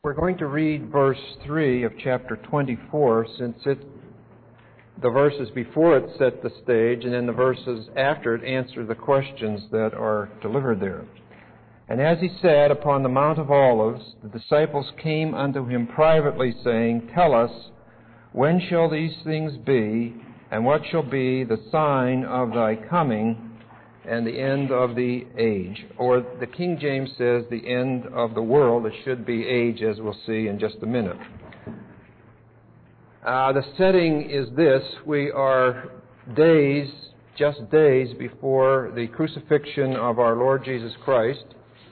We're going to read verse 3 of chapter 24, since the verses before it set the stage, and then the verses after it answer the questions that are delivered there. And as he sat upon the Mount of Olives, the disciples came unto him privately, saying, Tell us, when shall these things be, and what shall be the sign of thy coming and the end of the age? Or the King James says the end of the world. It should be age, as we'll see in just a minute. The setting is this. We are just days before the crucifixion of our Lord Jesus Christ.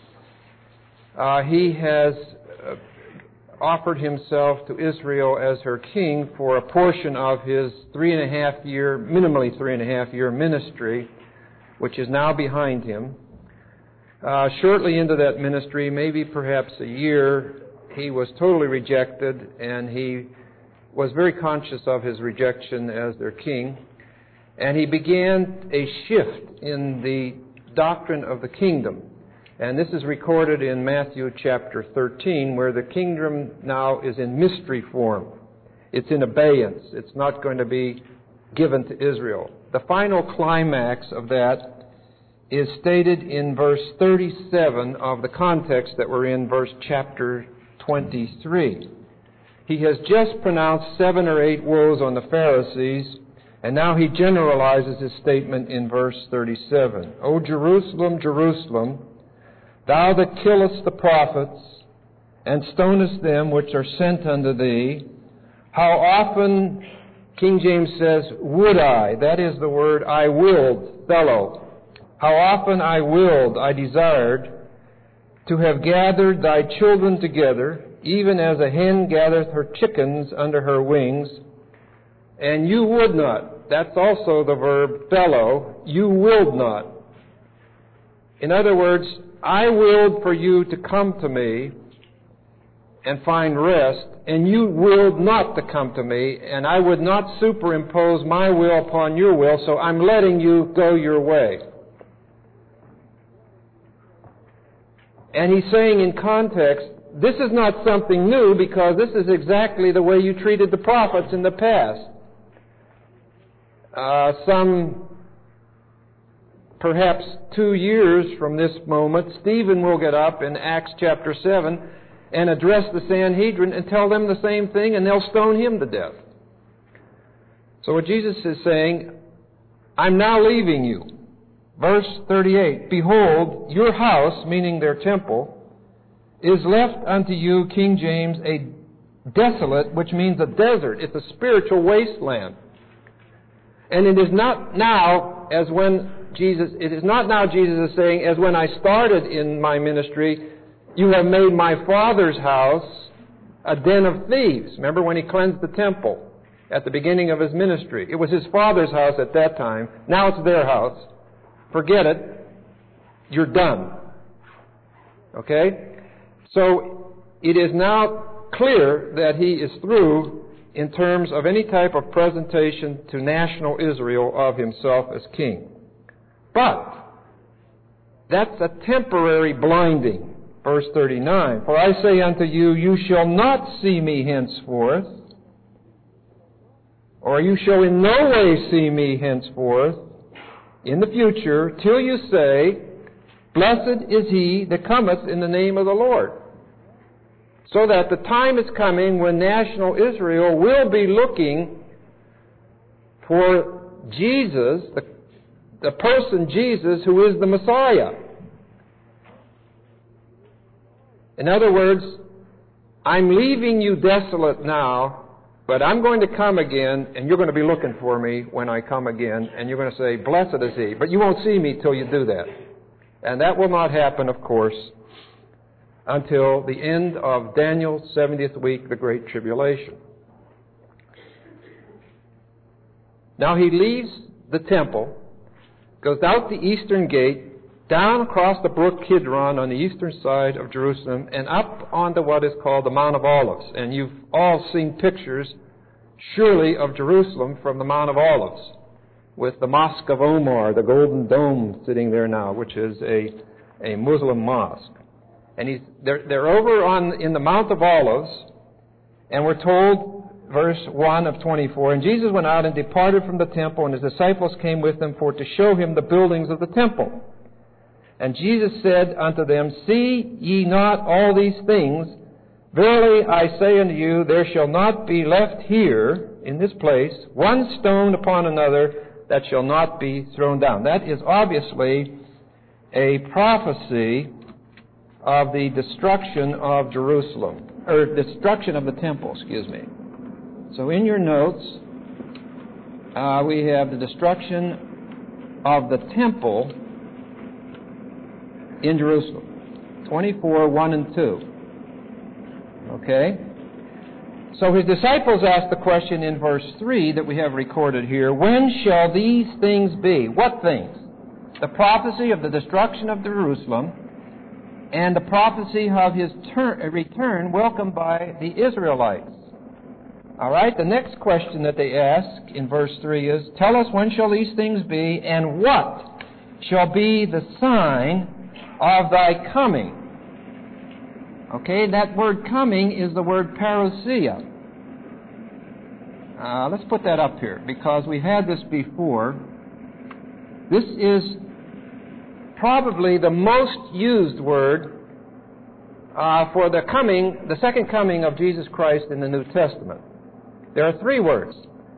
He has offered himself to Israel as her king for a portion of his minimally 3.5 year ministry, which is now behind him. Shortly into that ministry, maybe perhaps a year, he was totally rejected, and he was very conscious of his rejection as their king. And he began a shift in the doctrine of the kingdom. And this is recorded in Matthew chapter 13, where the kingdom now is in mystery form. It's in abeyance. It's not going to be given to Israel. The final climax of that is stated in verse 37 of the context that we're in, verse chapter 23. He has just pronounced 7 or 8 woes on the Pharisees, and now he generalizes his statement in verse 37. O Jerusalem, Jerusalem, thou that killest the prophets, and stonest them which are sent unto thee, how often, King James says, would I, that is the word I willed, fellow, how often I desired, to have gathered thy children together, even as a hen gathereth her chickens under her wings, and you would not. That's also the verb fellow, you willed not. In other words, I willed for you to come to me and find rest, and you willed not to come to me, and I would not superimpose my will upon your will, so I'm letting you go your way. And he's saying in context, this is not something new, because this is exactly the way you treated the prophets in the past. Perhaps 2 years from this moment, Stephen will get up in Acts chapter 7 and address the Sanhedrin and tell them the same thing, and they'll stone him to death. So what Jesus is saying, I'm now leaving you. Verse 38, Behold, your house, meaning their temple, is left unto you, King James, a desolate, which means a desert. It's a spiritual wasteland. And it is not now, Jesus is saying, as when I started in my ministry, you have made my Father's house a den of thieves. Remember when he cleansed the temple at the beginning of his ministry? It was his Father's house at that time. Now it's their house. Forget it. You're done. Okay? So it is now clear that he is through in terms of any type of presentation to national Israel of himself as king. But that's a temporary blinding. Verse 39, For I say unto you, you shall not see me henceforth, or you shall in no way see me henceforth in the future, till you say, Blessed is he that cometh in the name of the Lord. So that the time is coming when national Israel will be looking for Jesus, the person Jesus, who is the Messiah. In other words, I'm leaving you desolate now, but I'm going to come again, and you're going to be looking for me when I come again, and you're going to say, Blessed is he. But you won't see me till you do that. And that will not happen, of course, until the end of Daniel's 70th week, the Great Tribulation. Now he leaves the temple, goes out the eastern gate, down across the brook Kidron on the eastern side of Jerusalem, and up onto what is called the Mount of Olives. And you've all seen pictures, surely, of Jerusalem from the Mount of Olives, with the Mosque of Omar, the Golden Dome, sitting there now, which is a Muslim mosque. And they're over in the Mount of Olives, and we're told, verse 1 of 24, and Jesus went out and departed from the temple, and his disciples came with him for to show him the buildings of the temple. And Jesus said unto them, See ye not all these things? Verily I say unto you, there shall not be left here, in this place, one stone upon another that shall not be thrown down. That is obviously a prophecy of the destruction of Jerusalem, or destruction of the temple, excuse me. So in your notes, we have the destruction of the temple in Jerusalem. 24, 1 and 2. Okay? So his disciples asked the question in verse 3 that we have recorded here, when shall these things be? What things? The prophecy of the destruction of Jerusalem and the prophecy of his return welcomed by the Israelites. All right, the next question that they ask in verse 3 is, tell us when shall these things be, and what shall be the sign of thy coming? Okay, that word coming is the word parousia. Let's put that up here, because we've had this before. This is probably the most used word for the second coming of Jesus Christ in the New Testament. There are three words.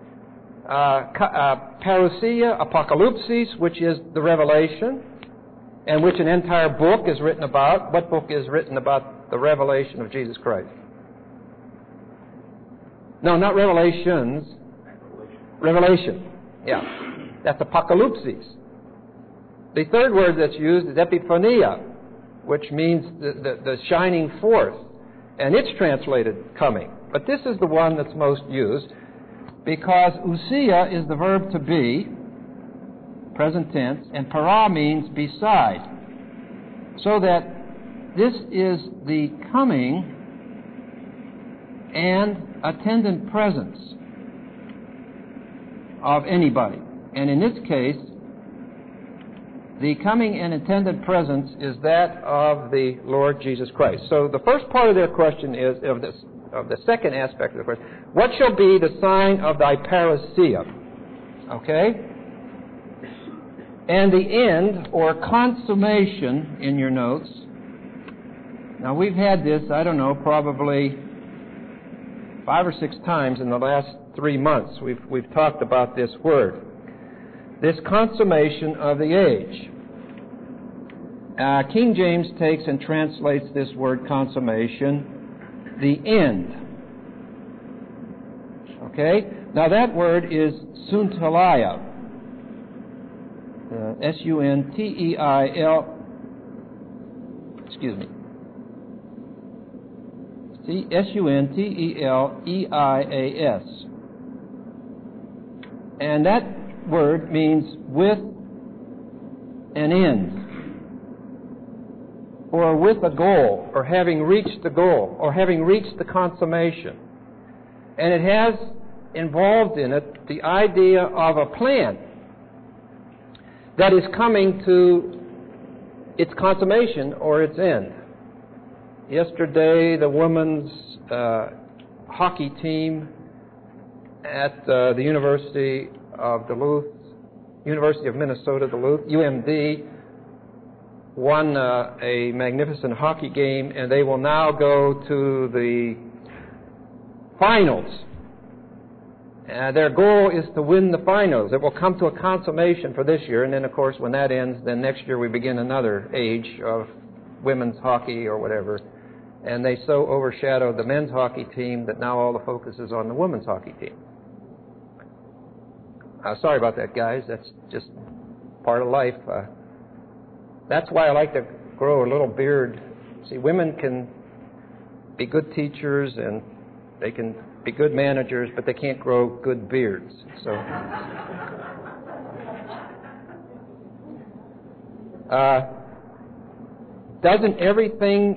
Parousia, apocalypsis, which is the revelation, and which an entire book is written about. What book is written about the revelation of Jesus Christ? No, not revelations. Revelation. Yeah. That's apocalypsis. The third word that's used is epiphania, which means the shining forth. And it's translated coming. But this is the one that's most used because ousia is the verb to be, present tense, and para means beside. So that this is the coming and attendant presence of anybody. And in this case, the coming and attendant presence is that of the Lord Jesus Christ. So the first part of their question is, of the second aspect of the question, what shall be the sign of thy parousia? Okay? And the end, or consummation, in your notes. Now we've had this, I don't know, probably 5 or 6 times in the last 3 months. We've talked about this word. This consummation of the age. King James takes and translates this word consummation, the end. Okay? Now that word is suntelia. S-U-N-T-E-I-L, excuse me. S-U-N-T-E-L-E-I-A-S. And that word means with an end, or with a goal, or having reached the goal, or having reached the consummation. And it has involved in it the idea of a plan that is coming to its consummation or its end. Yesterday, the women's hockey team at the University of Duluth, University of Minnesota Duluth, UMD, won a magnificent hockey game, and they will now go to the finals. Their goal is to win the finals. It will come to a consummation for this year, and then, of course, when that ends, then next year we begin another age of women's hockey or whatever. And they so overshadowed the men's hockey team that now all the focus is on the women's hockey team. Sorry about that, guys. That's just part of life. That's why I like to grow a little beard. See, women can be good teachers and they can be good managers, but they can't grow good beards. So, doesn't everything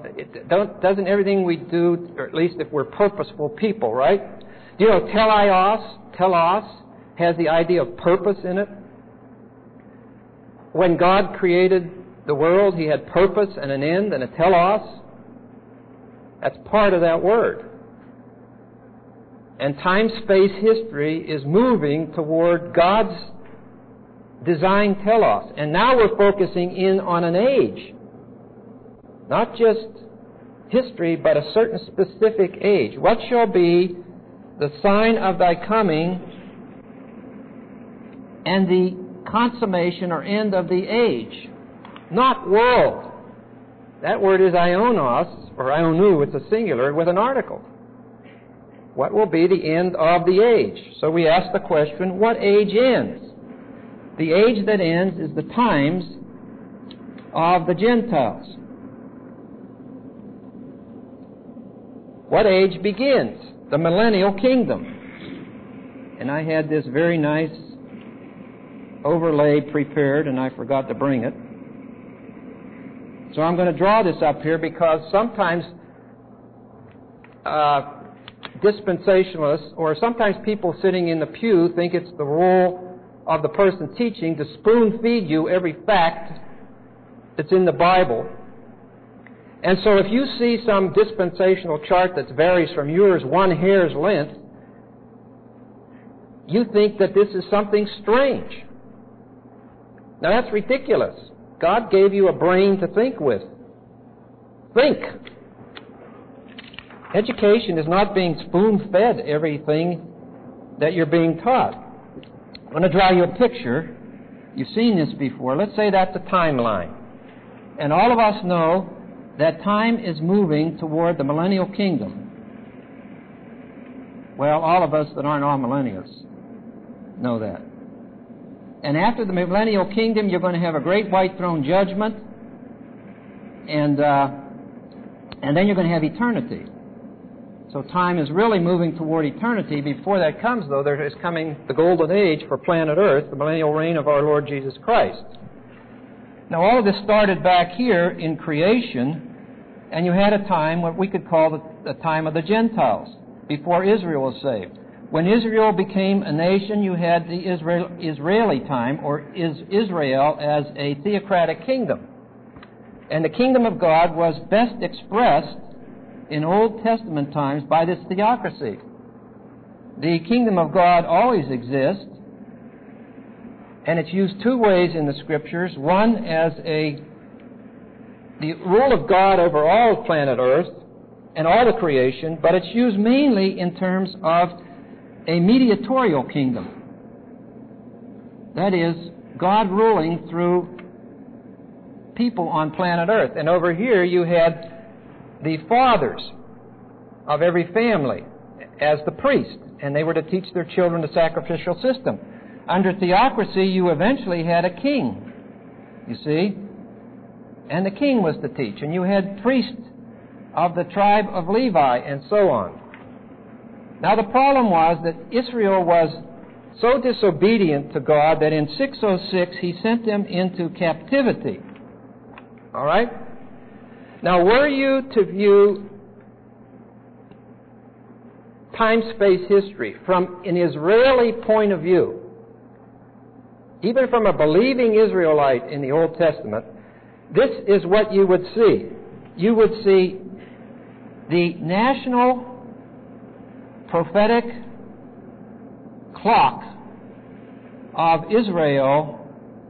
we do, or at least if we're purposeful people, right? You know, telos has the idea of purpose in it. When God created the world. He had purpose and an end and a telos. That's part of that word. And time-space history is moving toward God's design telos. And now we're focusing in on an age. Not just history, but a certain specific age. What shall be the sign of thy coming and the consummation or end of the age? Not world. That word is ionos, or ionu, it's a singular, with an article. What will be the end of the age? So we ask the question, what age ends? The age that ends is the times of the Gentiles. What age begins? The millennial kingdom. And I had this very nice overlay prepared, and I forgot to bring it. So I'm going to draw this up here because sometimes dispensationalists, or sometimes people sitting in the pew, think it's the role of the person teaching to spoon-feed you every fact that's in the Bible. And so if you see some dispensational chart that varies from yours one hair's length, you think that this is something strange. Now that's ridiculous. God gave you a brain to think with. Think. Education is not being spoon-fed everything that you're being taught. I'm going to draw you a picture. You've seen this before. Let's say that's a timeline. And all of us know that time is moving toward the millennial kingdom. Well, all of us that aren't all millennials know that. And after the millennial kingdom, you're going to have a great white throne judgment, and then you're going to have eternity. So time is really moving toward eternity. Before that comes, though, there is coming the golden age for planet Earth, the millennial reign of our Lord Jesus Christ. Now, all of this started back here in creation, and you had a time what we could call the time of the Gentiles, before Israel was saved. When Israel became a nation, you had the Israeli time, or Israel as a theocratic kingdom. And the kingdom of God was best expressed in Old Testament times by this theocracy. The kingdom of God always exists, and it's used two ways in the Scriptures. One as the rule of God over all of planet Earth and all the creation, but it's used mainly in terms of a mediatorial kingdom. That is, God ruling through people on planet Earth. And over here you had the fathers of every family as the priest, and they were to teach their children the sacrificial system. Under theocracy, you eventually had a king, you see, and the king was to teach, and you had priests of the tribe of Levi, and so on. Now, the problem was that Israel was so disobedient to God that in 606 He sent them into captivity. All right? Now, were you to view time-space history from an Israeli point of view, even from a believing Israelite in the Old Testament, this is what you would see. You would see the national prophetic clock of Israel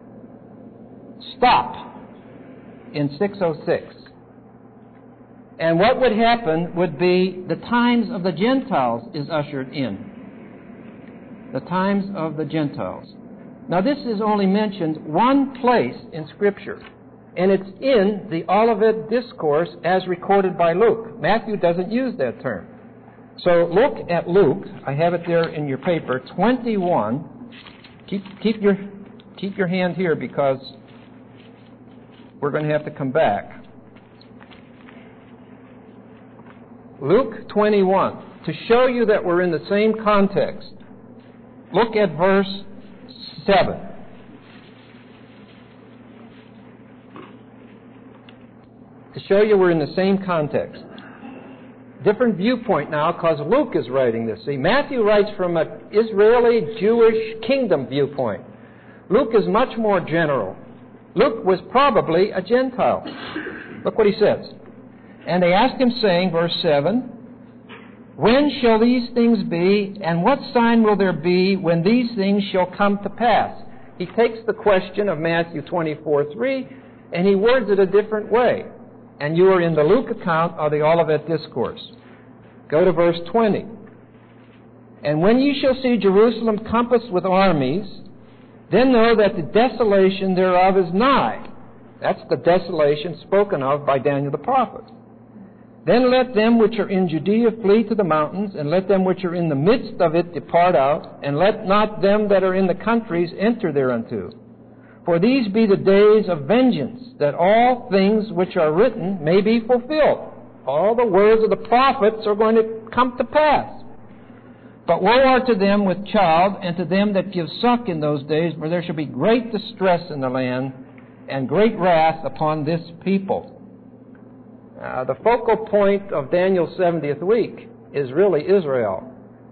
stop in 606. And what would happen would be the times of the Gentiles is ushered in. The times of the Gentiles. Now this is only mentioned one place in Scripture, and it's in the Olivet Discourse as recorded by Luke. Matthew doesn't use that term. So look at Luke. I have it there in your paper, 21. Keep your hand here because we're going to have to come back. Luke 21. To show you that we're in the same context, look at verse 7. To show you we're in the same context. Different viewpoint now because Luke is writing this. See, Matthew writes from an Israeli Jewish kingdom viewpoint. Luke is much more general. Luke was probably a Gentile. Look what he says. And they asked him, saying, verse 7, when shall these things be, and what sign will there be when these things shall come to pass? He takes the question of Matthew 24:3, and he words it a different way. And you are in the Luke account of the Olivet Discourse. Go to verse 20. And when ye shall see Jerusalem compassed with armies, then know that the desolation thereof is nigh. That's the desolation spoken of by Daniel the prophet. Then let them which are in Judea flee to the mountains, and let them which are in the midst of it depart out, and let not them that are in the countries enter thereunto. For these be the days of vengeance, that all things which are written may be fulfilled. All the words of the prophets are going to come to pass. But woe are to them with child, and to them that give suck in those days, for there shall be great distress in the land, and great wrath upon this people. The focal point of Daniel's 70th week is really Israel.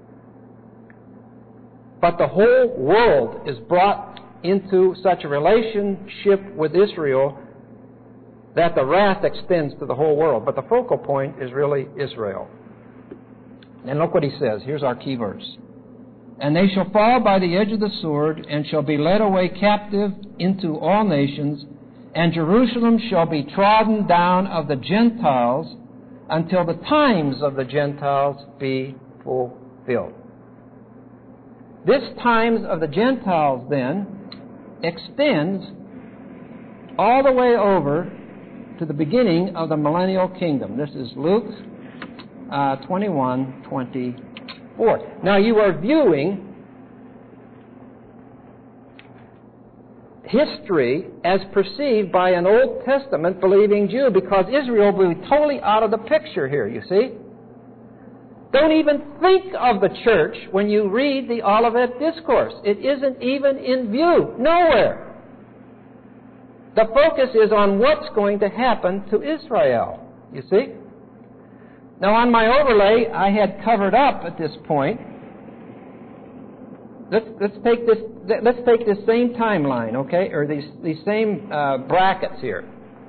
But the whole world is brought into such a relationship with Israel that the wrath extends to the whole world. But the focal point is really Israel. And look what he says. Here's our key verse. And they shall fall by the edge of the sword, and shall be led away captive into all nations, and Jerusalem shall be trodden down of the Gentiles until the times of the Gentiles be fulfilled. This times of the Gentiles, then, extends all the way over to the beginning of the millennial kingdom. This is Luke 21:24. Now you are viewing history as perceived by an Old Testament believing Jew, because Israel will be totally out of the picture here, you see. Don't even think of the church when you read the Olivet Discourse. It isn't even in view. Nowhere. The focus is on what's going to happen to Israel, you see. Now on my overlay, I had covered up at this point. Let's take this same timeline, okay, or these same brackets here.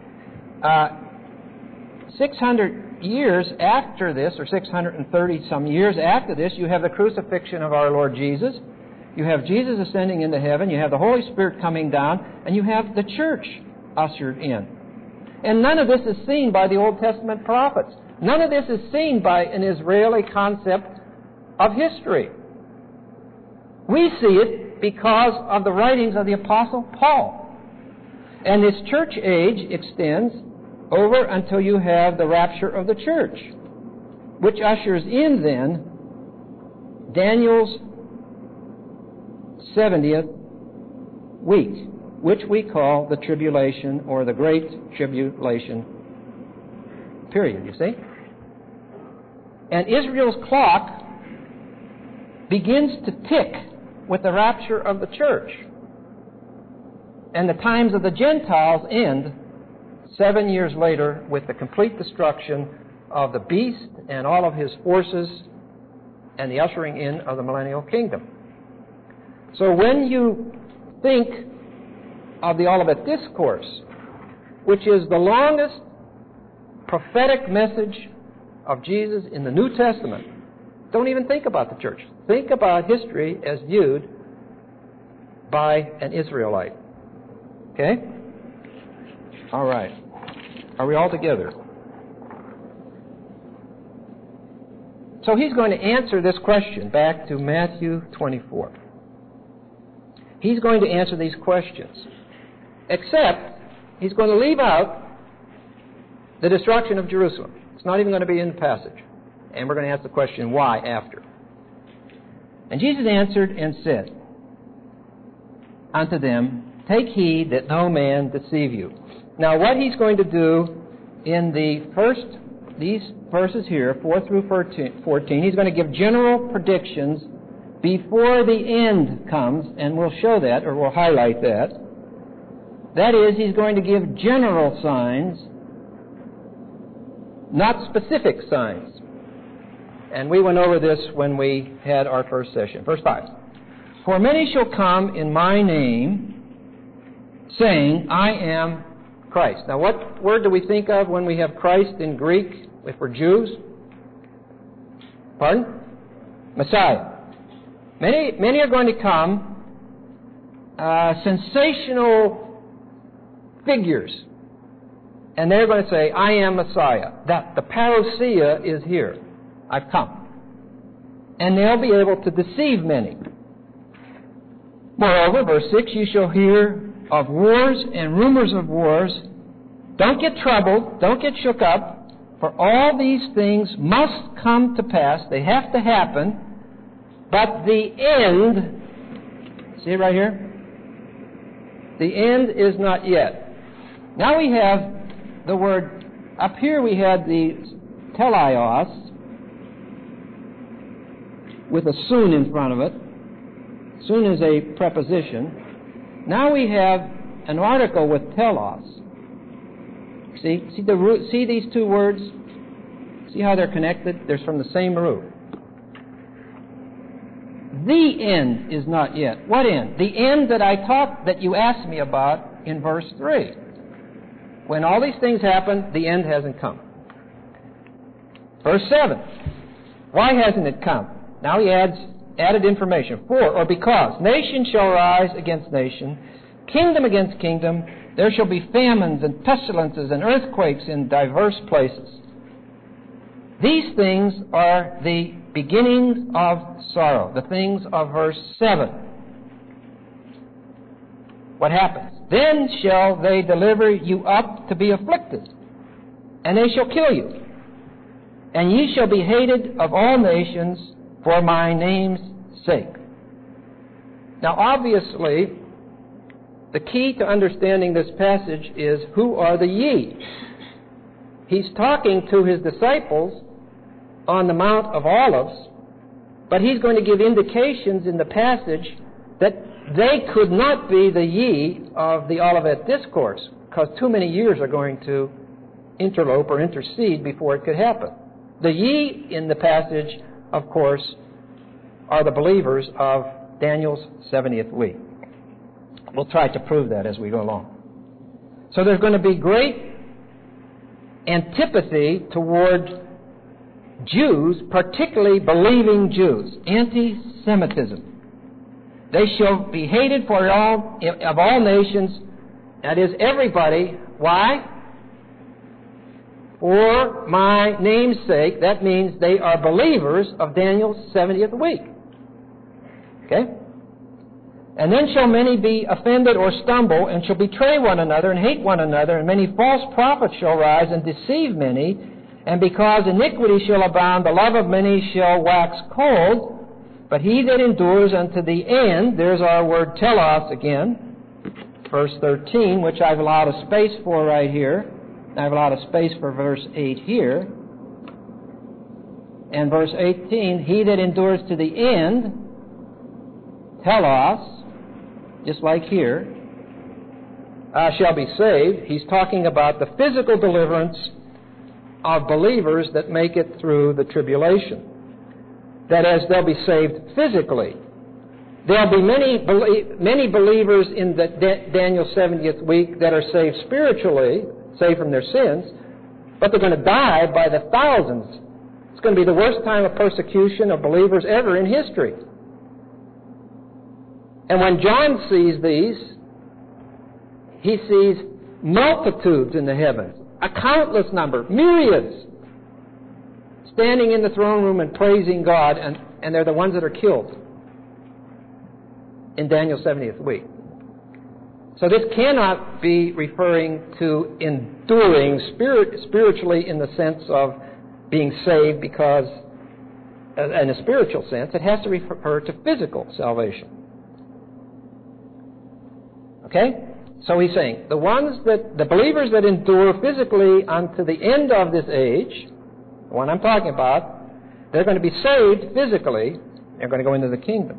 600 years after this, or 630 some years after this, you have the crucifixion of our Lord Jesus. You have Jesus ascending into heaven. You have the Holy Spirit coming down, and you have the church ushered in. And none of this is seen by the Old Testament prophets. None of this is seen by an Israeli concept of history. We see it because of the writings of the Apostle Paul. And this church age extends over until you have the rapture of the church, which ushers in then Daniel's 70th week, which we call the tribulation or the Great Tribulation period, you see. And Israel's clock begins to tick with the rapture of the church. And the times of the Gentiles end 7 years later with the complete destruction of the beast and all of his forces and the ushering in of the millennial kingdom. So when you think of the Olivet Discourse, which is the longest prophetic message of Jesus in the New Testament, don't even think about the church. Think about history as viewed by an Israelite. Okay? All right. Are we all together? So he's going to answer this question back to Matthew 24. He's going to answer these questions. Except he's going to leave out the destruction of Jerusalem. It's not even going to be in the passage. And we're going to ask the question, why, after? And Jesus answered and said unto them, take heed that no man deceive you. Now, what he's going to do in these verses here, 4 through 14, he's going to give general predictions before the end comes, and we'll show that, or we'll highlight that. That is, he's going to give general signs, not specific signs. And we went over this when we had our first session. Verse 5. For many shall come in my name, saying, I am Christ. Now, what word do we think of when we have Christ in Greek, if we're Jews? Pardon? Messiah. Many are going to come, sensational figures, and they're going to say, I am Messiah. That the parousia is here. I've come. And they'll be able to deceive many. Moreover, verse 6, you shall hear of wars and rumors of wars. Don't get troubled. Don't get shook up. For all these things must come to pass. They have to happen. But the end, see it right here? The end is not yet. Now we have the word, up here we had the teleos with a soon in front of it. Soon is a preposition. Now we have an article with telos. See these two words? See how they're connected? They're from the same root. The end is not yet. What end? The end that you asked me about in verse 3. When all these things happen, the end hasn't come. Verse 7. Why hasn't it come? Now he adds added information. For, or because, nation shall rise against nation, kingdom against kingdom, there shall be famines and pestilences and earthquakes in diverse places. These things are the beginnings of sorrow, the things of verse 7. What happens? Then shall they deliver you up to be afflicted, and they shall kill you. And ye shall be hated of all nations for my name's sake. Now, obviously, the key to understanding this passage is, who are the ye? He's talking to his disciples on the Mount of Olives, but he's going to give indications in the passage that they could not be the ye of the Olivet Discourse, because too many years are going to interlope or intercede before it could happen. The ye in the passage, of course, are the believers of Daniel's 70th week. We'll try to prove that as we go along. So there's going to be great antipathy toward Jews, particularly believing Jews. Anti-Semitism. They shall be hated for of all nations, that is, everybody. Why? For my name's sake. That means they are believers of Daniel's 70th week. Okay? And then shall many be offended or stumble, and shall betray one another, and hate one another, and many false prophets shall rise, and deceive many. And because iniquity shall abound, the love of many shall wax cold. But he that endures unto the end, there's our word telos again, verse 13, which I've allowed a space for right here. I've allowed a space for verse 8 here. And verse 18, he that endures to the end, telos, just like here, shall be saved. He's talking about the physical deliverance of believers that make it through the tribulation. That is, they'll be saved physically. There'll be many believers in the Daniel 70th week that are saved spiritually, saved from their sins, but they're going to die by the thousands. It's going to be the worst time of persecution of believers ever in history. And when John sees these, he sees multitudes in the heavens, a countless number, myriads, standing in the throne room and praising God, and they're the ones that are killed in Daniel's 70th week. So this cannot be referring to enduring spiritually in the sense of being saved because, in a spiritual sense, it has to refer to physical salvation. Okay? So he's saying, the believers that endure physically unto the end of this age, the one I'm talking about, they're going to be saved physically. They're going to go into the kingdom.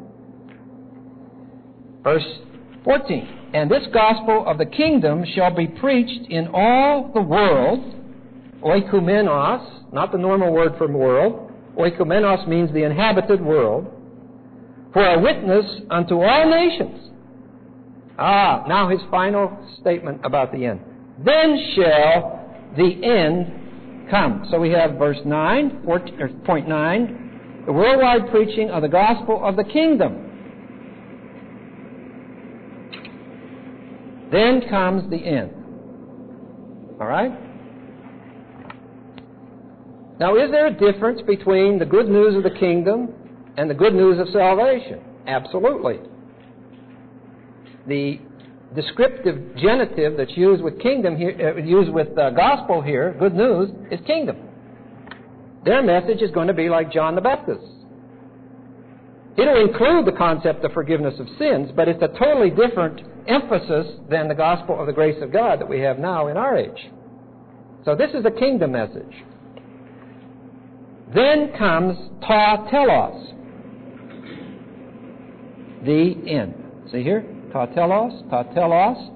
Verse 14. And this gospel of the kingdom shall be preached in all the world, oikomenos, not the normal word for world. Oikomenos means the inhabited world, for a witness unto all nations. Now his final statement about the end. Then shall the end come. So we have verse 9, point 9, the worldwide preaching of the gospel of the kingdom. Then comes the end. All right? Now, is there a difference between the good news of the kingdom and the good news of salvation? Absolutely. The descriptive genitive that's used with kingdom here, used with gospel here, good news, is kingdom. Their message is going to be like John the Baptist. It'll include the concept of forgiveness of sins, but it's a totally different emphasis than the gospel of the grace of God that we have now in our age. So this is a kingdom message. Then comes ta telos, the end. See here? Ta telos, telos,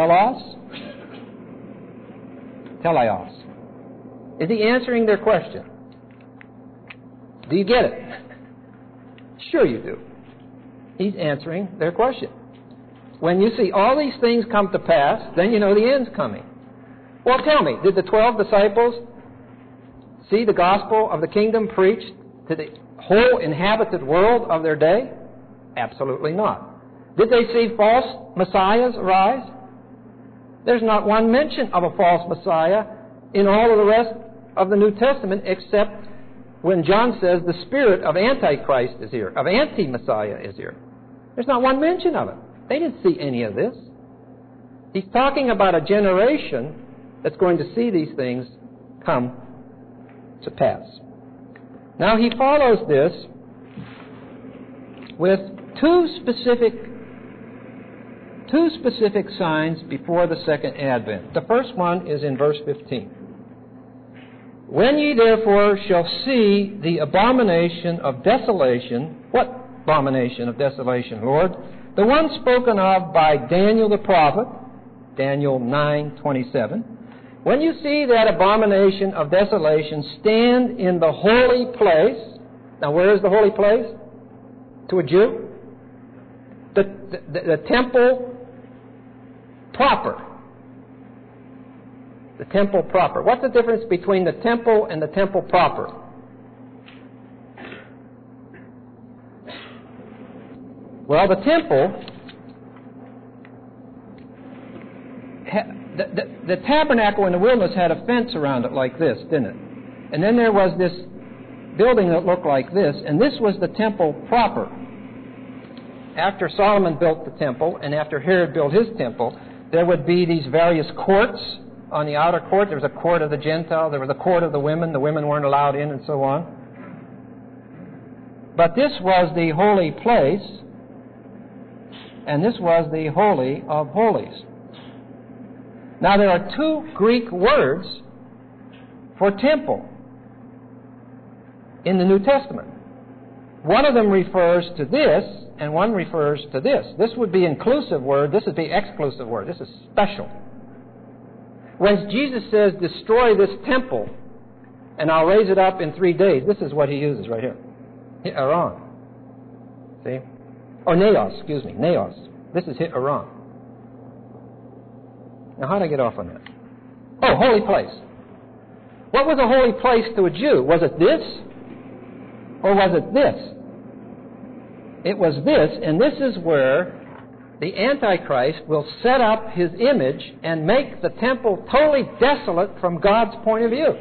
teleos. Is he answering their question? Do you get it? Sure you do. He's answering their question. When you see all these things come to pass, then you know the end's coming. Well, tell me, did the 12 disciples see the gospel of the kingdom preached to the whole inhabited world of their day? Absolutely not. Did they see false messiahs arise? There's not one mention of a false messiah in all of the rest of the New Testament except when John says the spirit of Antichrist is here, of anti-Messiah is here. There's not one mention of it. They didn't see any of this. He's talking about a generation that's going to see these things come to pass. Now he follows this with two specific signs before the second advent. The first one is in verse 15. When ye therefore shall see the abomination of desolation, what abomination of desolation, Lord? The one spoken of by Daniel the prophet, Daniel 9:27. When you see that abomination of desolation stand in the holy place, now where is the holy place? To a Jew? The temple proper. The temple proper. What's the difference between the temple and the temple proper? Well, the temple, the tabernacle in the wilderness had a fence around it like this, didn't it? And then there was this building that looked like this, and this was the temple proper. After Solomon built the temple, and after Herod built his temple, there would be these various courts. On the outer court, there was a court of the Gentile, there was a court of the women weren't allowed in, and so on. But this was the holy place, and this was the Holy of Holies. Now, there are two Greek words for temple in the New Testament. One of them refers to this, and one refers to this. This would be inclusive word, this would be exclusive word. This is special. When Jesus says, destroy this temple, and I'll raise it up in 3 days, this is what he uses right here. Hi'aron. See? Or naos, naos. This is hi'aron. Now, how did I get off on that? Oh, holy place. What was a holy place to a Jew? Was it this? Or was it this? It was this, and this is where the Antichrist will set up his image and make the temple totally desolate from God's point of view.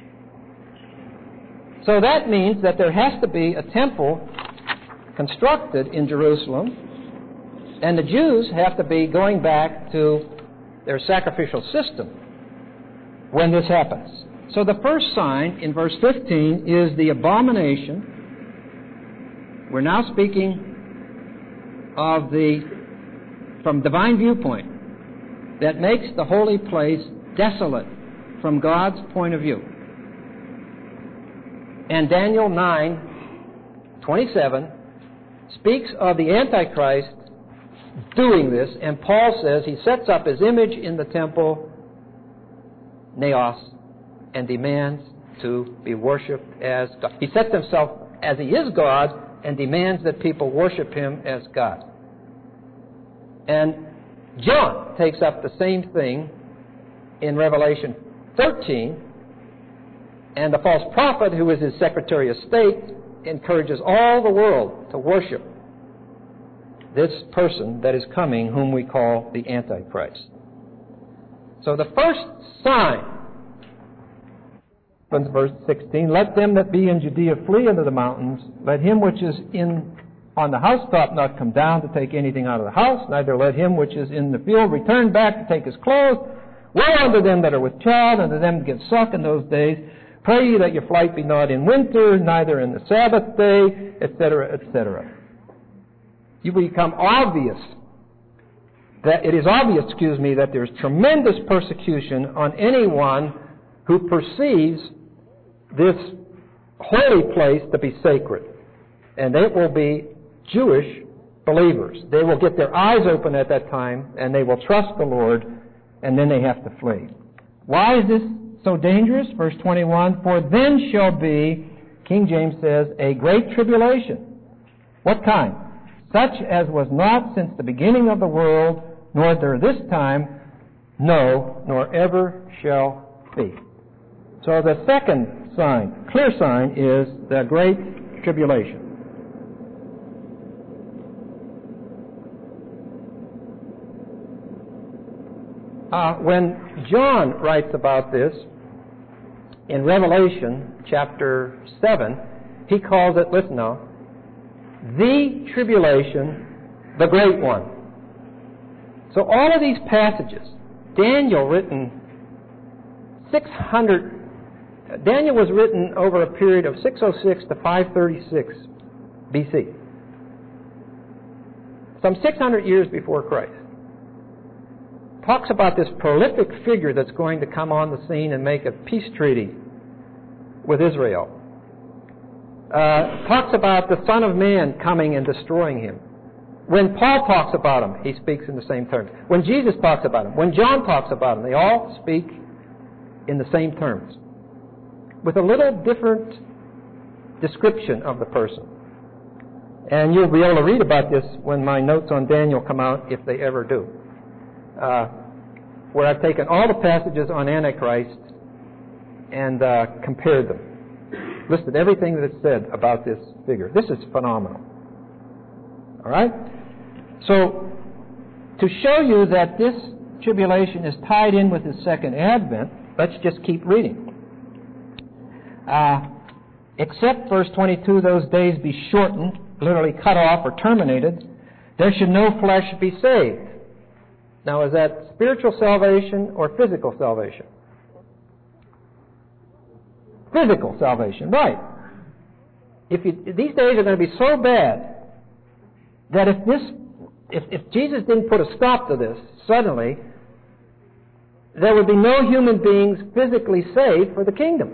So that means that there has to be a temple constructed in Jerusalem, and the Jews have to be going back to their sacrificial system when this happens. So the first sign in verse 15 is the abomination. We're now speaking of from divine viewpoint, that makes the holy place desolate from God's point of view. And Daniel 9:27 speaks of the Antichrist doing this, and Paul says he sets up his image in the temple, naos, and demands to be worshipped as God. He sets himself as he is God and demands that people worship him as God. And John takes up the same thing in Revelation 13, and the false prophet, who is his Secretary of State, encourages all the world to worship this person that is coming, whom we call the Antichrist. So the first sign, verse 16, let them that be in Judea flee into the mountains. Let him which is on the housetop not come down to take anything out of the house, neither let him which is in the field return back to take his clothes. Woe unto them that are with child, and to them that get suck in those days. Pray ye that your flight be not in winter, neither in the Sabbath day, etc., etc. You become obvious that it is obvious, that there is tremendous persecution on anyone who perceives this holy place to be sacred. And it will be Jewish believers. They will get their eyes open at that time, and they will trust the Lord, and then they have to flee. Why is this so dangerous? Verse 21, for then shall be, King James says, a great tribulation. What kind? Such as was not since the beginning of the world, nor there this time, no, nor ever shall be. So the second sign, clear sign, is the great tribulation. When John writes about this in Revelation chapter 7, he calls it, listen now, the tribulation, the great one. So all of these passages, Daniel was written over a period of 606 to 536 BC. Some 600 years before Christ. Talks about this prolific figure that's going to come on the scene and make a peace treaty with Israel. Talks about the Son of Man coming and destroying him. When Paul talks about him, he speaks in the same terms. When Jesus talks about him, when John talks about him, they all speak in the same terms, with a little different description of the person. And you'll be able to read about this when my notes on Daniel come out, if they ever do. Where I've taken all the passages on Antichrist and compared them. Listed everything that is said about this figure. This is phenomenal. All right? So, to show you that this tribulation is tied in with his second advent, let's just keep reading. Except, verse 22, those days be shortened, literally cut off or terminated, there should no flesh be saved. Now, is that spiritual salvation or physical salvation? Physical salvation, right. These days are going to be so bad that if Jesus didn't put a stop to this suddenly, there would be no human beings physically saved for the kingdom.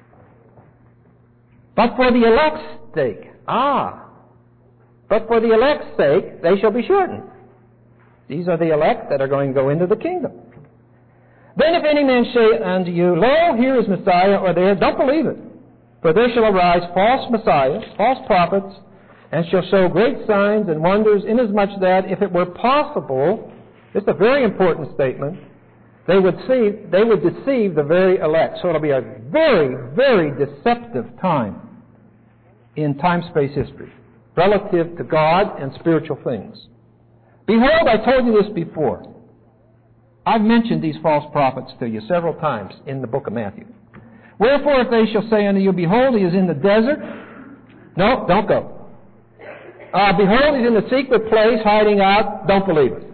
But for the elect's sake, but for the elect's sake, they shall be shortened. These are the elect that are going to go into the kingdom. Then if any man say unto you, lo, here is Messiah, or there, don't believe it. For there shall arise false messiahs, false prophets, and shall show great signs and wonders, inasmuch that if it were possible, this is a very important statement, they would deceive the very elect. So it'll be a very, very deceptive time in time-space history, relative to God and spiritual things. Behold, I told you this before. I've mentioned these false prophets to you several times in the book of Matthew. Wherefore, if they shall say unto you, behold, he is in the desert. No, don't go. Behold, he's in the secret place, hiding out. Don't believe it.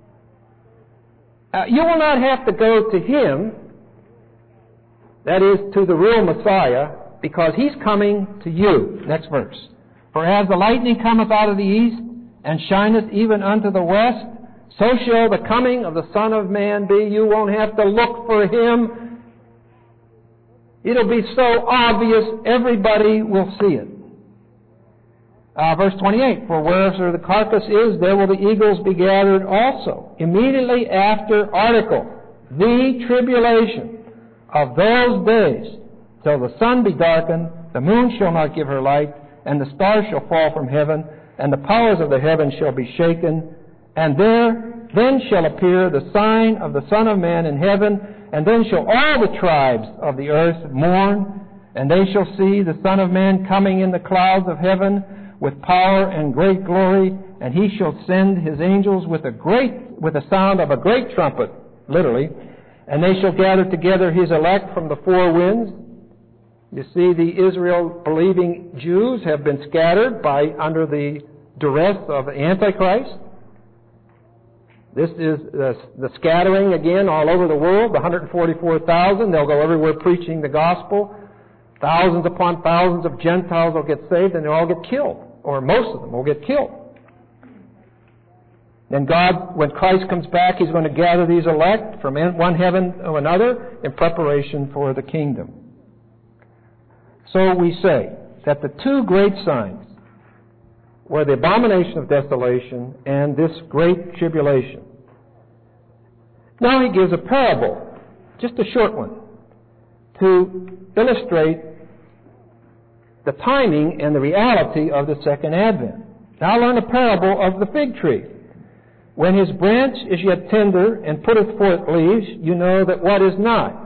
You will not have to go to him, that is, to the real Messiah, because he's coming to you. Next verse. For as the lightning cometh out of the east, and shineth even unto the west, so shall the coming of the Son of Man be. You won't have to look for him. It'll be so obvious, everybody will see it. Verse 28, for wherever the carcass is, there will the eagles be gathered also. Immediately after article, the tribulation of those days, till the sun be darkened, the moon shall not give her light, and the stars shall fall from heaven, and the powers of the heavens shall be shaken, and there Then shall appear the sign of the Son of Man in heaven, and then shall all the tribes of the earth mourn, and they shall see the Son of Man coming in the clouds of heaven with power and great glory, and he shall send his angels with a sound of a great trumpet, literally, and they shall gather together his elect from the four winds. You see, the Israel-believing Jews have been scattered under the duress of Antichrist. This is the scattering again all over the world, the 144,000. They'll go everywhere preaching the gospel. Thousands upon thousands of Gentiles will get saved, and they'll all get killed, or most of them will get killed. Then God, when Christ comes back, He's going to gather these elect from one heaven to another in preparation for the kingdom. So we say that the two great signs were the abomination of desolation and this great tribulation. Now He gives a parable, just a short one, to illustrate the timing and the reality of the second advent. Now learn a parable of the fig tree. When his branch is yet tender and putteth forth leaves, you know that what is nigh?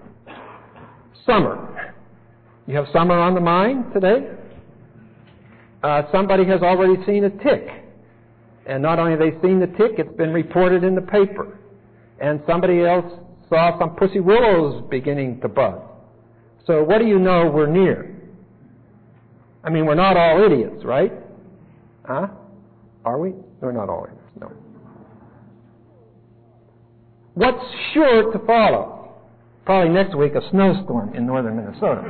Summer. You have summer on the mind today? Somebody has already seen a tick. And not only have they seen the tick, it's been reported in the paper. And somebody else saw some pussy willows beginning to bud. So what do you know? We're near. I mean, we're not all idiots, right? Huh? Are we? We're not all idiots, no. What's sure to follow? Probably next week a snowstorm in northern Minnesota.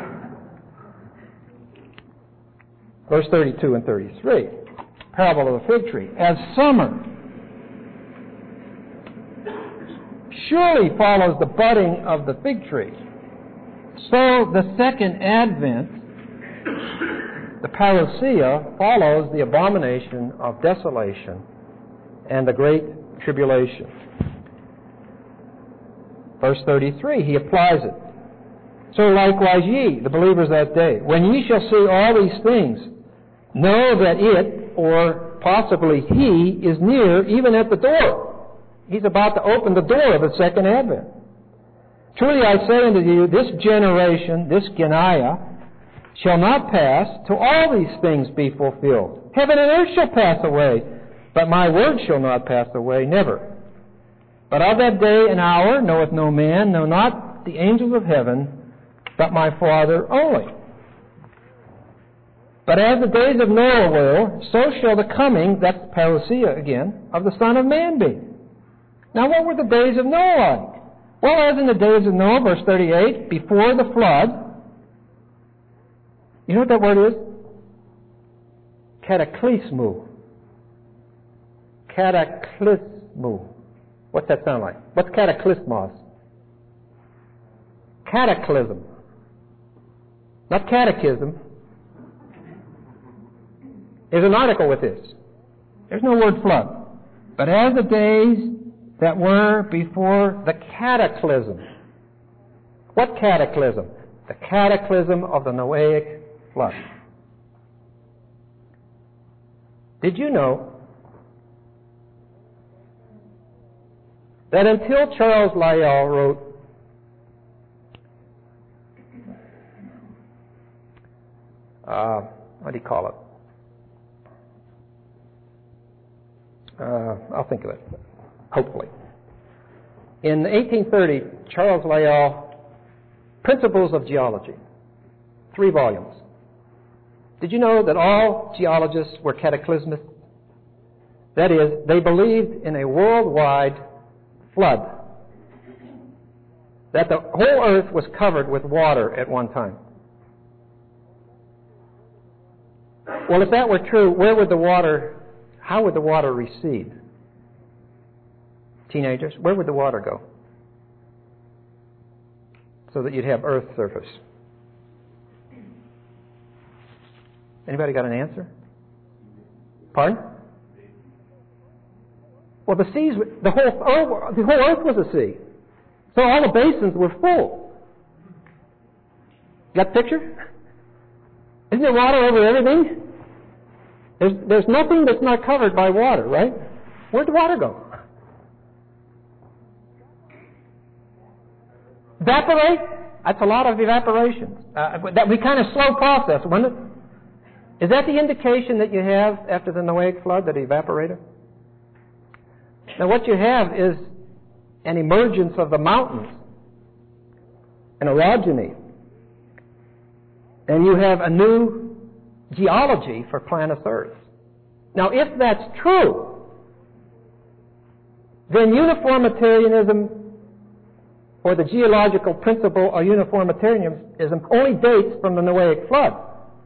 Verse 32 and 33. Parable of the fig tree. As summer surely follows the budding of the fig tree, so the second advent, the parousia, follows the abomination of desolation and the great tribulation. Verse 33, he applies it. So likewise ye, the believers that day, when ye shall see all these things, know that it, or possibly he, is near, even at the door. He's about to open the door of the second advent. Truly I say unto you, this generation, this Genaya, shall not pass till all these things be fulfilled. Heaven and earth shall pass away, but my word shall not pass away, never. But of that day and hour knoweth no man, no, not the angels of heaven, but my Father only. But as the days of Noah were, so shall the coming, that's parousia again, of the Son of Man be. Now what were the days of Noah like? Well, as in the days of Noah, verse 38, before the flood. You know what that word is? Cataclysmo. Cataclysmo. What's that sound like? What's cataclysmos? Cataclysm. Not catechism. There's an article with this. There's no word flood. But as the days that were before the cataclysm. What cataclysm? The cataclysm of the Noahic flood. Did you know that until Charles Lyell wrote what do you call it? I'll think of it, hopefully. In 1830, Charles Lyell, Principles of Geology, 3 volumes. Did you know that all geologists were cataclysmists? That is, they believed in a worldwide flood. That the whole earth was covered with water at one time. Well, if that were true, how would the water recede? Teenagers, where would the water go? So that you'd have earth surface. Anybody got an answer? Pardon? Well, the seas, the whole earth was a sea. So all the basins were full. Got the picture? Isn't there water over everything? There's nothing that's not covered by water, right? Where'd the water go? Evaporate? That's a lot of evaporation. That would be kind of slow process, wouldn't it? Is that the indication that you have after the Noahic flood that it evaporated? Now what you have is an emergence of the mountains, an orogeny. And you have a new geology for planet Earth. Now if that's true, then uniformitarianism, or the geological principle of uniformitarianism, only dates from the Noahic flood.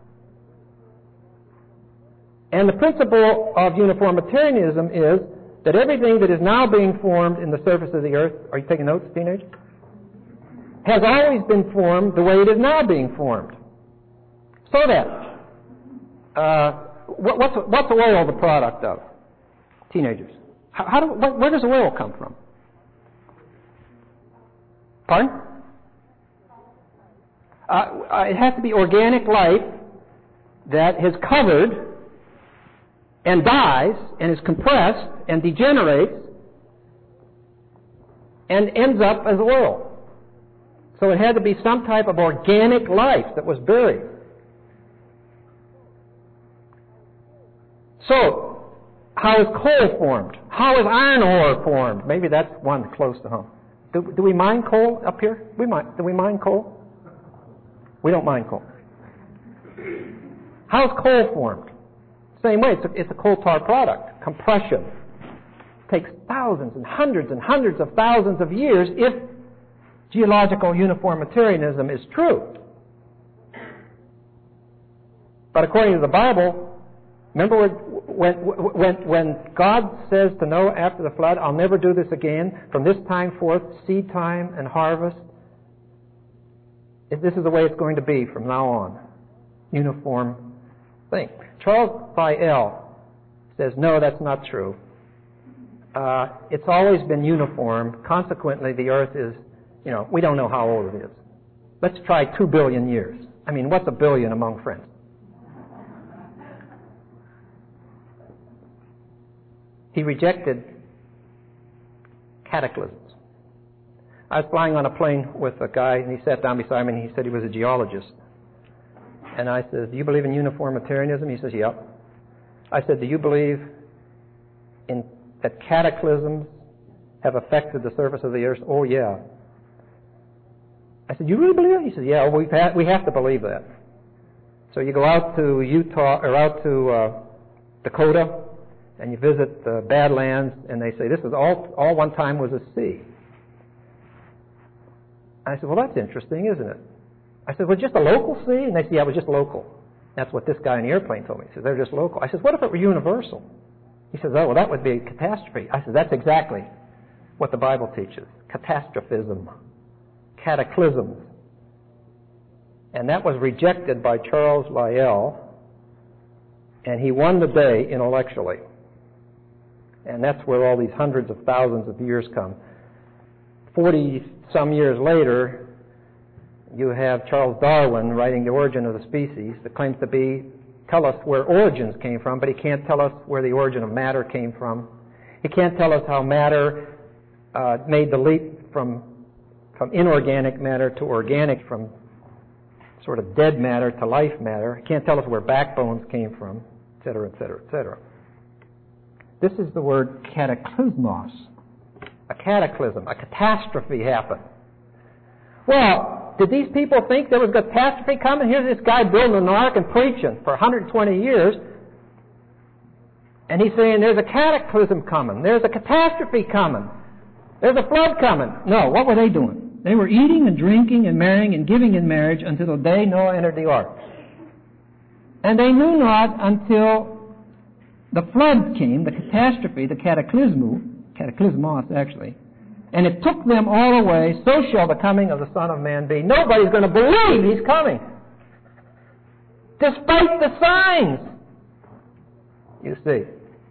And the principle of uniformitarianism is that everything that is now being formed in the surface of the earth, are you taking notes, teenagers? Has always been formed the way it is now being formed. So that, what's oil the product of? Teenagers. Where does oil come from? Pardon? It has to be organic life that has covered and dies and is compressed and degenerates and ends up as oil. So it had to be some type of organic life that was buried. So, how is coal formed? How is iron ore formed? Maybe that's one close to home. Do we mine coal up here? Do we mine coal? We don't mine coal. How is coal formed? Same way, it's a coal tar product. Compression. Takes thousands and hundreds of thousands of years if geological uniformitarianism is true. But according to the Bible, remember when God says to Noah after the flood, I'll never do this again, from this time forth, seed time and harvest, this is the way it's going to be from now on. Uniform thing. Charles Lyell says, no, that's not true. It's always been uniform. Consequently, the earth is, we don't know how old it is. Let's try 2 billion years. I mean, what's a billion among friends? He rejected cataclysms. I was flying on a plane with a guy, and he sat down beside me, and he said he was a geologist. And I said, do you believe in uniformitarianism? He says, yep. I said, do you believe that cataclysms have affected the surface of the earth? Oh, yeah. I said, you really believe that? He said, yeah, we have to believe that. So you go out to Utah, or out to Dakota, and you visit the Badlands, and they say, this is all one time was a sea. I said, well, that's interesting, isn't it? I said, well, just a local sea? And they said, yeah, it was just local. That's what this guy in the airplane told me. He said, they're just local. I said, what if it were universal? He says, oh, well, that would be a catastrophe. I said, that's exactly what the Bible teaches. Catastrophism. Cataclysms. And that was rejected by Charles Lyell, and he won the day intellectually. And that's where all these hundreds of thousands of years come. 40-some years later, you have Charles Darwin writing The Origin of the Species that claims to tell us where origins came from, but he can't tell us where the origin of matter came from. He can't tell us how matter made the leap from inorganic matter to organic, from sort of dead matter to life matter. He can't tell us where backbones came from, et cetera, et cetera, et cetera. This is the word cataclysmos. A cataclysm, a catastrophe happened. Well, did these people think there was a catastrophe coming? Here's this guy building an ark and preaching for 120 years, and he's saying there's a cataclysm coming, there's a catastrophe coming, there's a flood coming. No, what were they doing? They were eating and drinking and marrying and giving in marriage until the day Noah entered the ark. And they knew not until the flood came, the catastrophe, the cataclysmos actually, and it took them all away. So shall the coming of the Son of Man be. Nobody's going to believe He's coming, despite the signs. You see.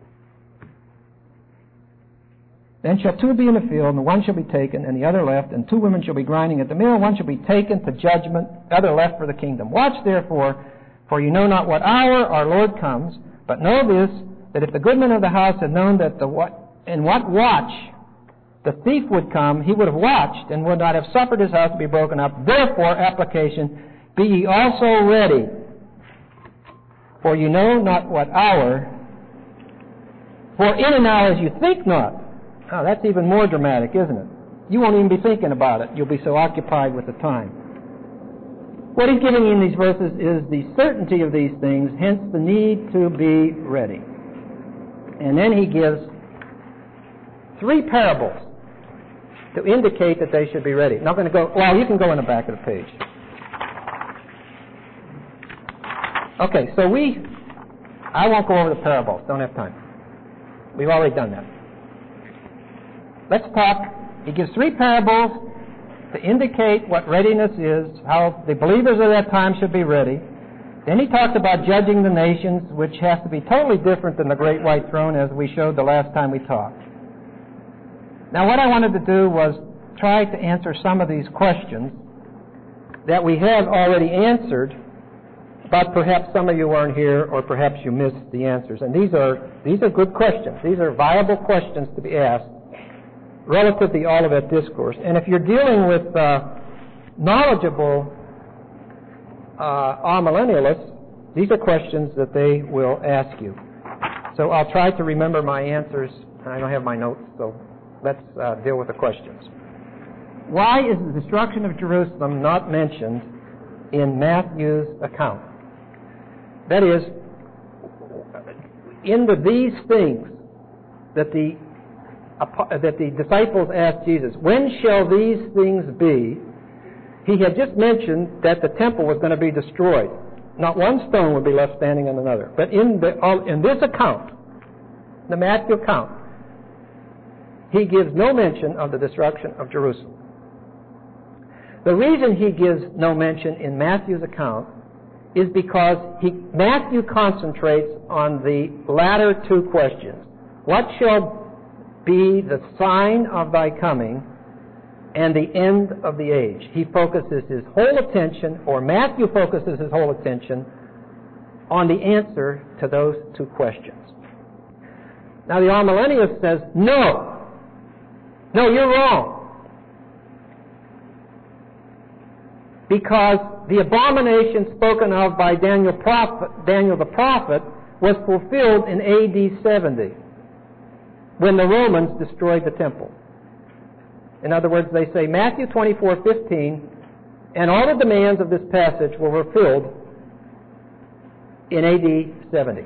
Then shall two be in the field, and the one shall be taken, and the other left, and two women shall be grinding at the mill, one shall be taken to judgment, the other left for the kingdom. Watch therefore, for you know not what hour our Lord comes, but know this, that if the goodman of the house had known that in what watch the thief would come, he would have watched and would not have suffered his house to be broken up. Therefore, application, be ye also ready, for you know not what hour, for in an hour as you think not. Oh, that's even more dramatic, isn't it? You won't even be thinking about it. You'll be so occupied with the time. What he's giving in these verses is the certainty of these things, hence the need to be ready. And then he gives 3 parables to indicate that they should be ready. Not going to go, well, you can go in the back of the page. Okay, so I won't go over the parables. Don't have time. We've already done that. Let's talk. He gives 3 parables to indicate what readiness is, how the believers of that time should be ready. Then he talks about judging the nations, which has to be totally different than the great white throne, as we showed the last time we talked. Now, what I wanted to do was try to answer some of these questions that we have already answered, but perhaps some of you weren't here, or perhaps you missed the answers. And these are good questions. These are viable questions to be asked relative to the Olivet Discourse. And if you're dealing with knowledgeable amillennialists, these are questions that they will ask you. So I'll try to remember my answers. I don't have my notes, so let's deal with the questions. Why is the destruction of Jerusalem not mentioned in Matthew's account? That is, in these things that the disciples asked Jesus, when shall these things be? He had just mentioned that the temple was going to be destroyed. Not one stone would be left standing on another. But in this account, the Matthew account, he gives no mention of the destruction of Jerusalem. The reason he gives no mention in Matthew's account is because Matthew concentrates on the latter 2 questions. What shall be the sign of thy coming and the end of the age? He focuses his whole attention, or Matthew focuses his whole attention, on the answer to those 2 questions. Now the amillennialist says, no, you're wrong. Because the abomination spoken of by Daniel the prophet was fulfilled in AD 70, when the Romans destroyed the temple. In other words, they say Matthew 24:15 and all the demands of this passage were fulfilled in AD 70.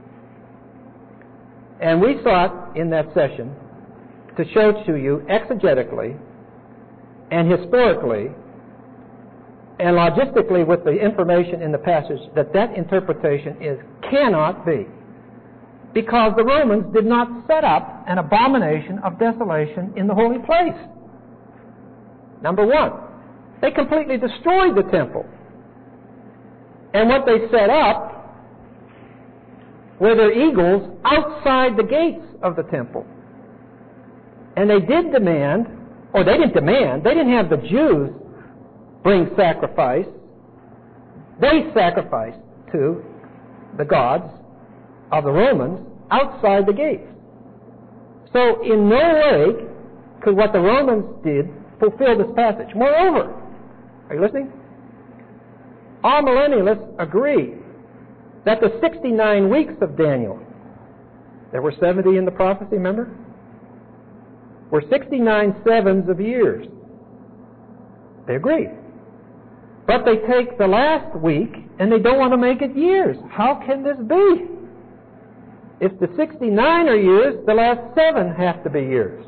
And we sought in that session to show to you exegetically and historically and logistically with the information in the passage that interpretation cannot be. Because the Romans did not set up an abomination of desolation in the holy place. Number 1, they completely destroyed the temple. And what they set up were their eagles outside the gates of the temple. And they did demand, or they didn't demand, they didn't have the Jews bring sacrifice. They sacrificed to the gods of the Romans outside the gates. So in no way could what the Romans did fulfill this passage. Moreover, are you listening? Amillennialists agree that the 69 weeks of Daniel, there were 70 in the prophecy, remember? Were 69 sevens of years. They agree. But they take the last week and they don't want to make it years. How can this be? If the 69 are years, the last 7 have to be years.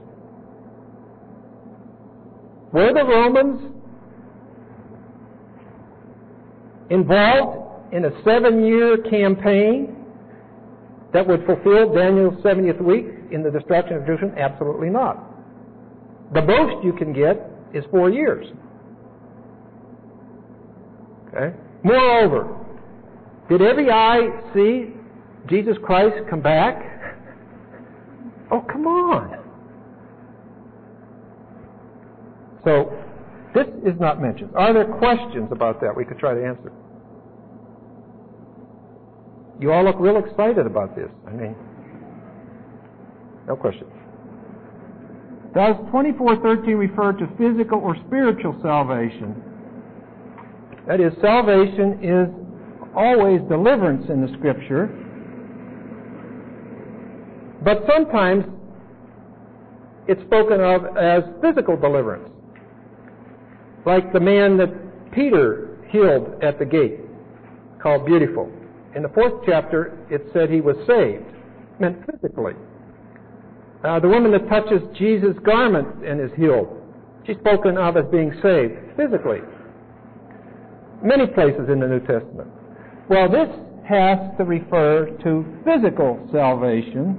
Were the Romans involved in a 7-year campaign that would fulfill Daniel's 70th week in the destruction of Jerusalem? Absolutely not. The most you can get is 4 years. Okay? Moreover, did every eye see Jesus Christ come back? Oh, come on. So, this is not mentioned. Are there questions about that we could try to answer? You all look real excited about this. I mean, no questions. Does 24:13 refer to physical or spiritual salvation? That is, salvation is always deliverance in the Scripture, but sometimes it's spoken of as physical deliverance, like the man that Peter healed at the gate, called Beautiful. In the 4th chapter, it said he was saved, meant physically. The woman that touches Jesus' garment and is healed, she's spoken of as being saved physically. Many places in the New Testament. Well, this has to refer to physical salvation.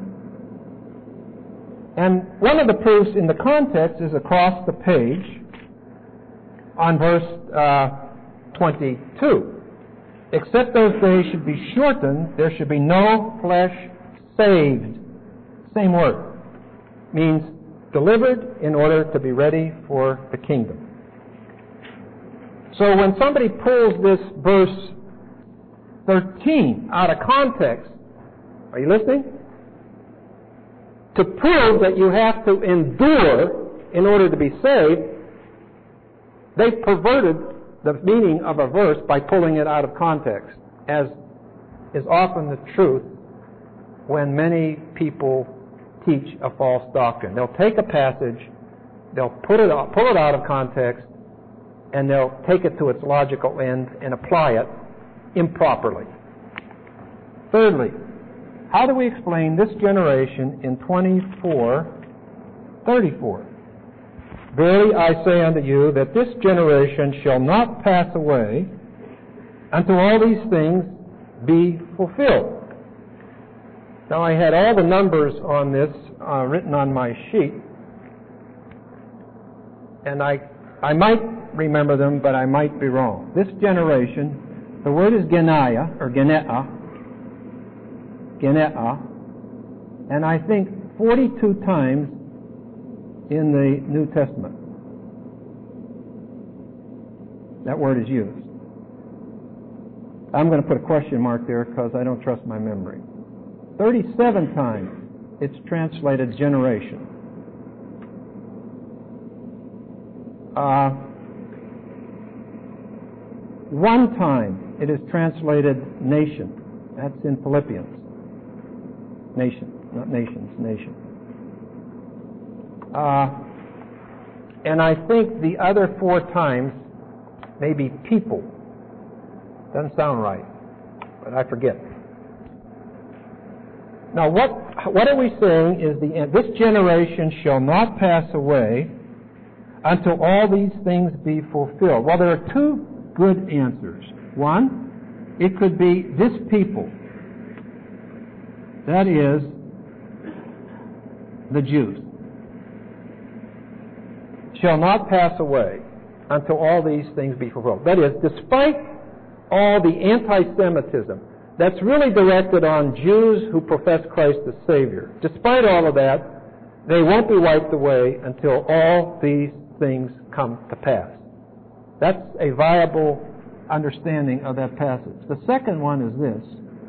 And one of the proofs in the context is across the page on verse 22. Except those days should be shortened, there should be no flesh saved. Same word. Means delivered in order to be ready for the kingdom. So when somebody pulls this verse 13 out of context, are you listening? To prove that you have to endure in order to be saved, they've perverted the meaning of a verse by pulling it out of context, as is often the truth when many people teach a false doctrine. They'll take a passage, they'll pull it out of context, and they'll take it to its logical end and apply it improperly. Thirdly, how do we explain this generation in 24:34? Verily I say unto you that this generation shall not pass away until all these things be fulfilled. Now I had all the numbers on this written on my sheet, and I might remember them, but I might be wrong. This generation, the word is Genea, or Genea, and I think 42 times in the New Testament that word is used. I'm going to put a question mark there because I don't trust my memory. 37 times it's translated generation. One time it is translated nation. That's in Philippians. Nation, not nations, nation. And I think the other 4 times maybe people. Doesn't sound right, but I forget. Now, what are we saying is the end? This generation shall not pass away until all these things be fulfilled. Well, there are 2 good answers. One, it could be this people. That is, the Jews. Shall not pass away until all these things be fulfilled. That is, despite all the anti-Semitism that's really directed on Jews who profess Christ as Savior, despite all of that, they won't be wiped away until all these things come to pass. That's a viable understanding of that passage. The second one is this.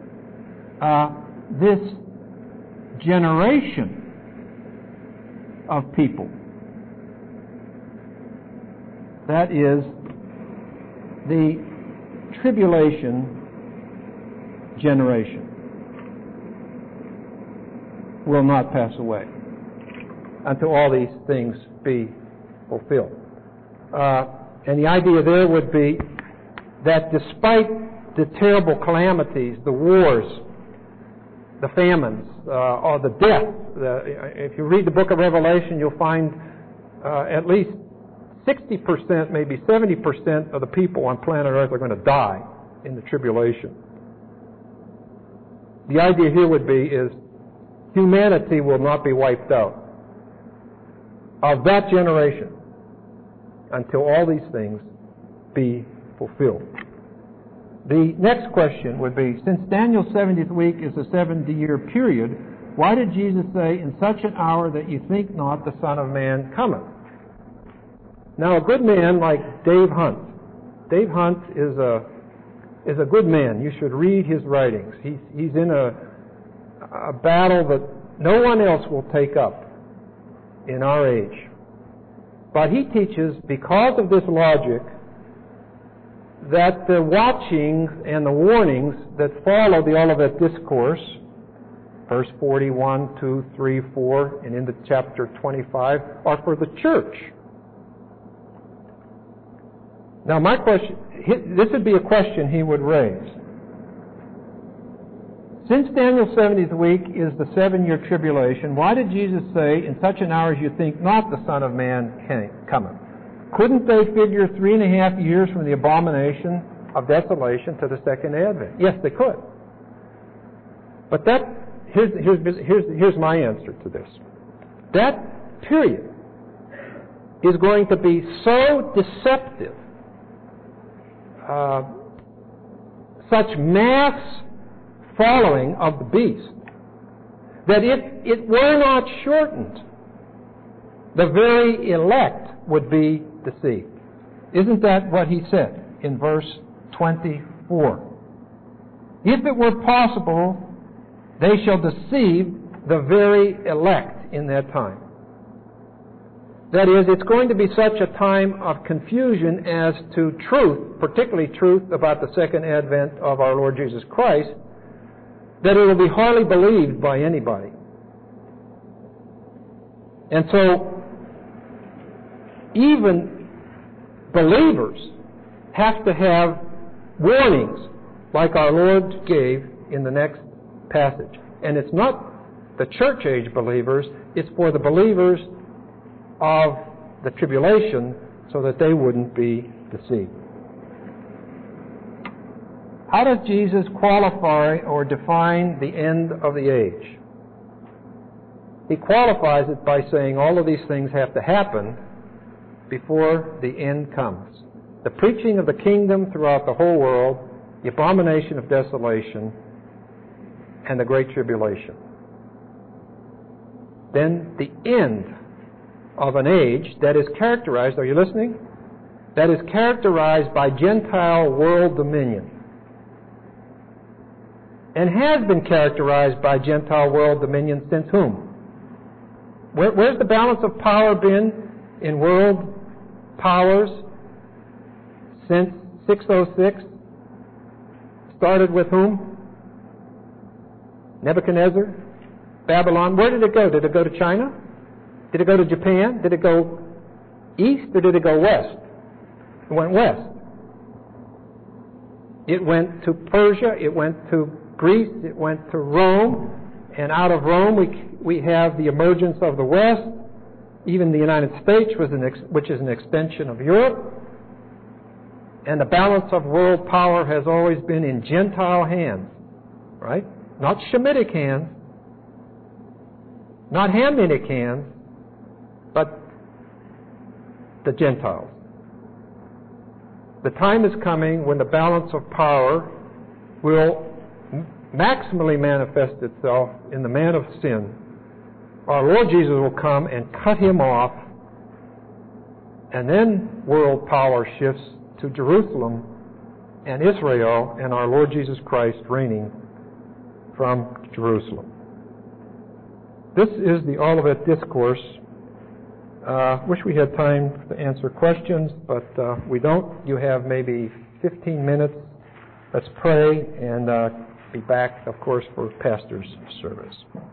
This generation of people, that is, the tribulation generation, will not pass away until all these things be fulfilled. And the idea there would be that despite the terrible calamities, the wars, the famines, or the death, if you read the book of Revelation, you'll find at least 60%, maybe 70% of the people on planet Earth are going to die in the tribulation. The idea here would be is humanity will not be wiped out of that generation until all these things be fulfilled. The next question would be, since Daniel's 70th week is a 70-year period, why did Jesus say, in such an hour that you think not, the Son of Man cometh? Now, a good man like Dave Hunt. Dave Hunt is a good man. You should read his writings. He's in a battle that no one else will take up. in our age. But he teaches, because of this logic, that the watchings and the warnings that follow the Olivet Discourse, verse 41, 2, 3, 4, and into chapter 25, are for the church. Now my question, this would be a question he would raise. Since Daniel's 70th week is the 7-year tribulation, why did Jesus say, in such an hour as you think not the Son of Man cometh? Couldn't they figure 3.5 years from the abomination of desolation to the second advent? Yes, they could. But here's my answer to this. That period is going to be so deceptive, such mass following of the beast, that if it were not shortened, the very elect would be deceived. Isn't that what he said in verse 24? If it were possible, they shall deceive the very elect in that time. That is, it's going to be such a time of confusion as to truth, particularly truth about the second advent of our Lord Jesus Christ, that it will be hardly believed by anybody. And so, even believers have to have warnings like our Lord gave in the next passage. And it's not the church age believers, it's for the believers of the tribulation so that they wouldn't be deceived. How does Jesus qualify or define the end of the age? He qualifies it by saying all of these things have to happen before the end comes. The preaching of the kingdom throughout the whole world, the abomination of desolation, and the great tribulation. Then the end of an age that is characterized, are you listening? That is characterized by Gentile world dominion. And has been characterized by Gentile world dominion since whom? Where's the balance of power been in world powers since 606? Started with whom? Nebuchadnezzar? Babylon? Where did it go? Did it go to China? Did it go to Japan? Did it go east or did it go west? It went west. It went to Persia, it went to Greece, it went to Rome, and out of Rome we have the emergence of the West, even the United States, which is an extension of Europe, and the balance of world power has always been in Gentile hands, right? Not Shemitic hands, not Hamitic hands, but the Gentiles. The time is coming when the balance of power will maximally manifest itself in the man of sin. Our Lord Jesus will come and cut him off, and then world power shifts to Jerusalem and Israel, and our Lord Jesus Christ reigning from Jerusalem. This is the Olivet Discourse. Wish we had time to answer questions, but we don't. You have maybe 15 minutes. Let's pray and be back, of course, for pastor's service.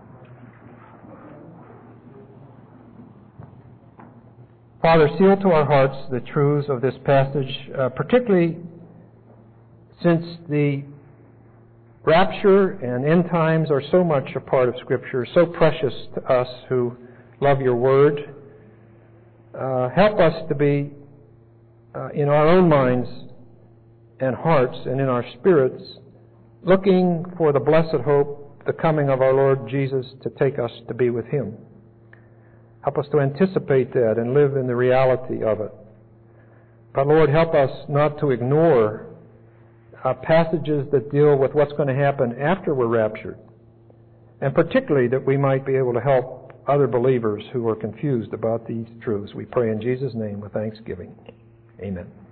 Father, seal to our hearts the truths of this passage, particularly since the rapture and end times are so much a part of Scripture, so precious to us who love your word. Help us to be in our own minds and hearts and in our spirits looking for the blessed hope, the coming of our Lord Jesus to take us to be with Him. Help us to anticipate that and live in the reality of it. But Lord, help us not to ignore passages that deal with what's going to happen after we're raptured. And particularly that we might be able to help other believers who are confused about these truths. We pray in Jesus' name with thanksgiving. Amen.